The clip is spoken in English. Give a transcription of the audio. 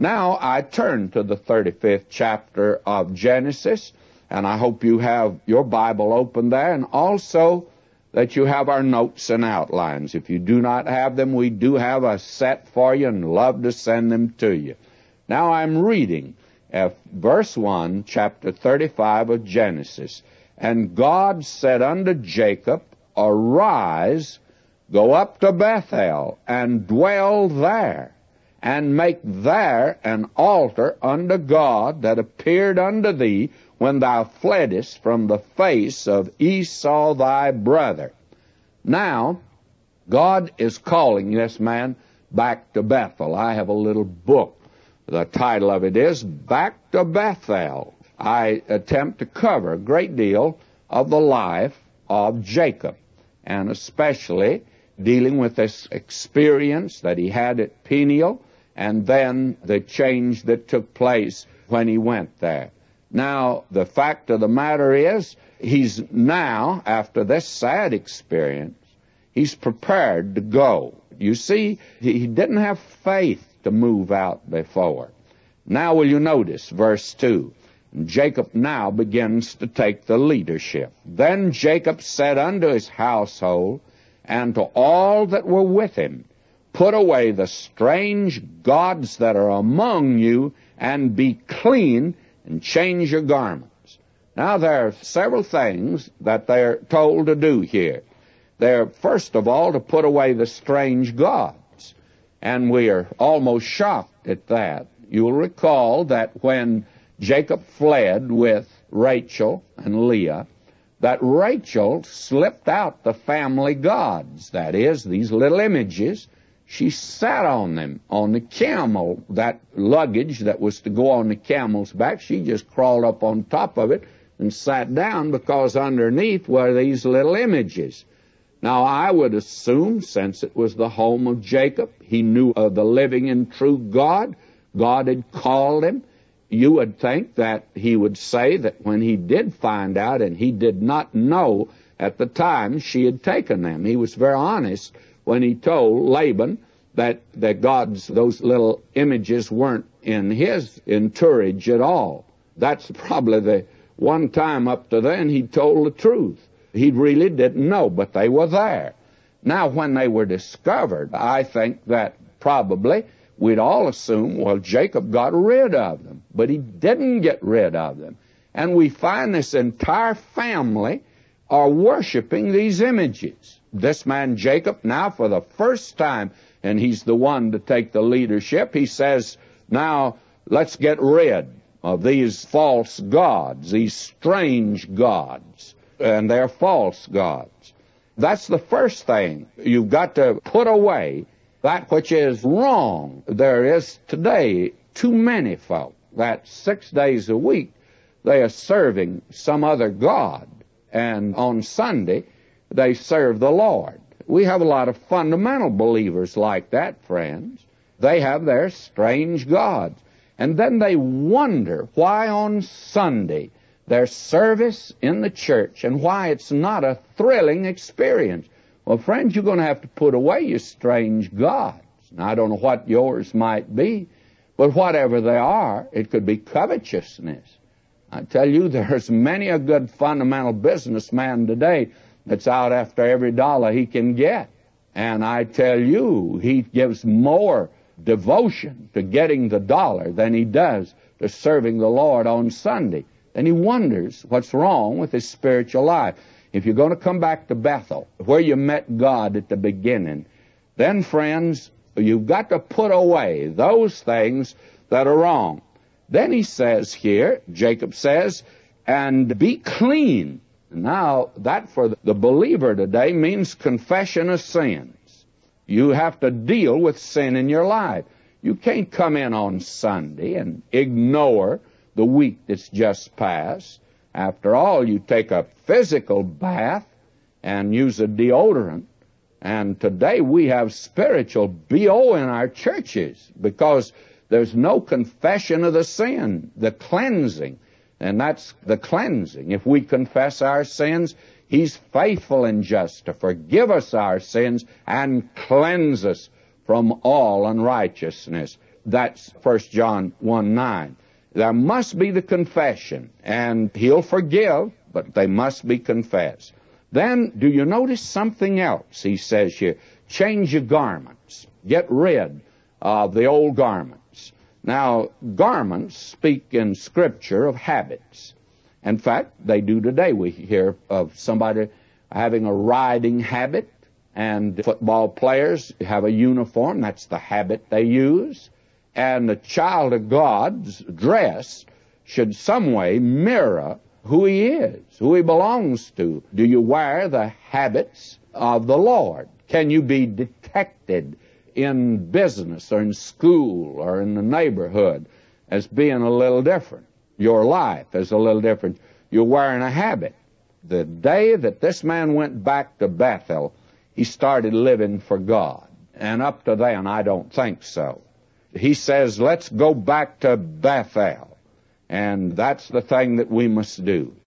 Now I turn to the 35th chapter of Genesis, and I hope you have your Bible open there, and also that you have our notes and outlines. If you do not have them, we do have a set for you and love to send them to you. Now I'm reading verse 1, chapter 35 of Genesis. And God said unto Jacob, Arise, go up to Bethel, and dwell there, and make there an altar unto God that appeared unto thee when thou fleddest from the face of Esau thy brother. Now, God is calling this man back to Bethel. I have a little book. The title of it is Back to Bethel. I attempt to cover a great deal of the life of Jacob, and especially dealing with this experience that he had at Peniel, and then the change that took place when he went there. Now, the fact of the matter is, he's now, after this sad experience, he's prepared to go. You see, he didn't have faith to move out before. Now will you notice verse 2? Jacob now begins to take the leadership. Then Jacob said unto his household and to all that were with him, Put away the strange gods that are among you, and be clean, and change your garments. Now there are several things that they're told to do here. They're, first of all, to put away the strange gods. And we are almost shocked at that. You'll recall that when Jacob fled with Rachel and Leah, that Rachel slipped out the family gods, that is, these little images. She sat on them, on the camel, that luggage that was to go on the camel's back. She just crawled up on top of it and sat down because underneath were these little images. Now, I would assume, since it was the home of Jacob, he knew of the living and true God. God had called him. You would think that he would say that when he did find out, and he did not know at the time she had taken them. He was very honest when he told Laban that God's, those little images weren't in his entourage at all. That's probably the one time up to then he told the truth. He really didn't know, but they were there. Now, when they were discovered, I think that probably we'd all assume, well, Jacob got rid of them, but he didn't get rid of them. And we find this entire family are worshiping these images. This man Jacob, now for the first time, and he's the one to take the leadership, he says, now let's get rid of these false gods, these strange gods, and they're false gods. That's the first thing. You've got to put away that which is wrong. There is today too many folk that 6 days a week they are serving some other god, and on Sunday they serve the Lord. We have a lot of fundamental believers like that, friends. They have their strange gods. And then they wonder why on Sunday their service in the church and why it's not a thrilling experience. Well, friends, you're going to have to put away your strange gods. Now, I don't know what yours might be, but whatever they are, it could be covetousness. I tell you, there's many a good fundamental businessman today that's out after every dollar he can get. And I tell you, he gives more devotion to getting the dollar than he does to serving the Lord on Sunday. And he wonders what's wrong with his spiritual life. If you're going to come back to Bethel, where you met God at the beginning, then, friends, you've got to put away those things that are wrong. Then he says here, Jacob says, and be clean. Now, that for the believer today means confession of sins. You have to deal with sin in your life. You can't come in on Sunday and ignore the week that's just passed. After all, you take a physical bath and use a deodorant. And today we have spiritual BO in our churches because there's no confession of the sin, the cleansing. And that's the cleansing. If we confess our sins, He's faithful and just to forgive us our sins and cleanse us from all unrighteousness. That's 1 John 1:9. There must be the confession, and He'll forgive, but they must be confessed. Then, do you notice something else? He says here, change your garments. Get rid of the old garments. Now, garments speak in Scripture of habits. In fact, they do today. We hear of somebody having a riding habit, and football players have a uniform. That's the habit they use. And the child of God's dress should some way mirror who he is, who he belongs to. Do you wear the habits of the Lord? Can you be detected in business or in school or in the neighborhood as being a little different? Your life is a little different. You're wearing a habit. The day that this man went back to Bethel, he started living for God. And up to then, I don't think so. He says, let's go back to Bethel. And that's the thing that we must do.